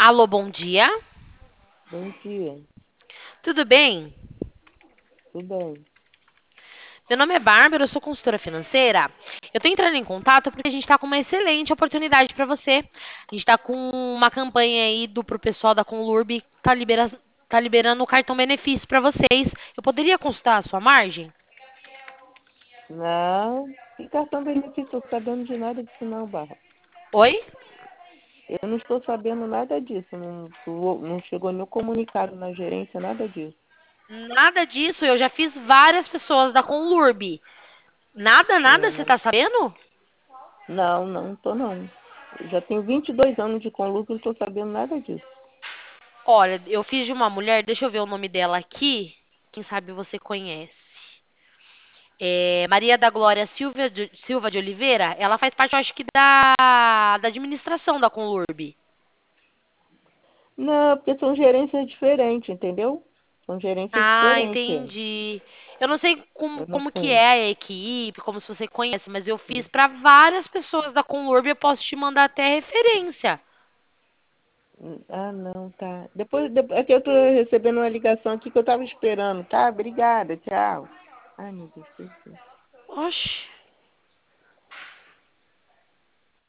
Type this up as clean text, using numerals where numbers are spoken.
Alô, bom dia. Bom dia, Tudo bem? tudo bem? Meu nome é Bárbara, eu sou consultora financeira. Eu tô entrando em contato porque a gente está com uma excelente oportunidade para você. A gente está com uma campanha aí pro pessoal da Conlurb, tá liberando o cartão benefício para vocês. Eu poderia consultar a sua margem? Não, que cartão benefício? Estou sabendo de nada disso não, Barra. Oi? Eu não estou sabendo nada disso. Não chegou nenhum comunicado na gerência, nada disso. Nada disso, eu já fiz várias pessoas da Conlurb. Nada, É, você tá sabendo? não estou não. Eu já tenho 22 anos de conluto e não estou sabendo nada disso. Olha, eu fiz de uma mulher, deixa eu ver o nome dela aqui. Quem sabe você conhece. Maria da Glória Silva de Oliveira, ela faz parte, eu acho que, da administração da Conlurb. Não, porque são gerências diferentes, entendeu? São gerências Ah, diferentes. entendi. Eu não sei como, Eu não como que conheço. é a equipe, como se você conhece, mas eu fiz para várias pessoas da Conlurb, eu posso te mandar até referência. Ah, não, tá. É que eu estou recebendo uma ligação aqui que eu estava esperando, tá? Obrigada, tchau. Ai, meu Deus do céu. Oxe.